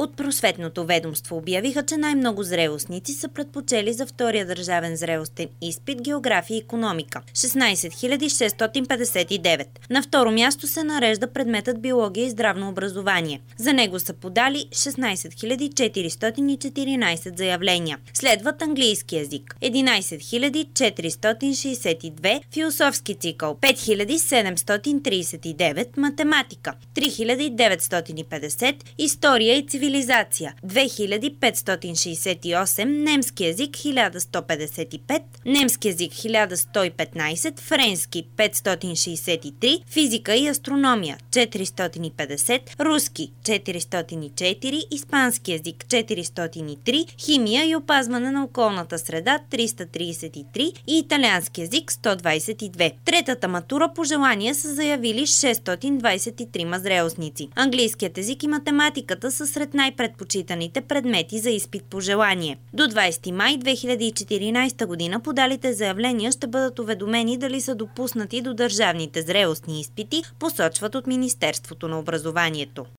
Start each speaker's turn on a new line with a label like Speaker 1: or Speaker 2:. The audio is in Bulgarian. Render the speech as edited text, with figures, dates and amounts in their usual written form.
Speaker 1: От Просветното ведомство обявиха, че най-много зрелостници са предпочели за втория държавен зрелостен изпит география и икономика – 16 659. На второ място се нарежда предметът биология и здравно образование. За него са подали 16 414 заявления. Следват английски език – 11 462, философски цикъл – 5739, математика – 3950, история и цивилизация – 2568, немски език – 1155, немски език – 1115, френски – 563, физика и астрономия – 450, руски – 404, испански език – 403, химия и опазване на околната среда – 333 и италиански език – 122. Третата матура по желание са заявили 623 зрелостници. Английският език и математиката са сред най-предпочитаните предмети за изпит по желание. До 20 май 2014 година подалите заявления ще бъдат уведомени дали са допуснати до държавните зрелостни изпити, посочват от Министерството на образованието.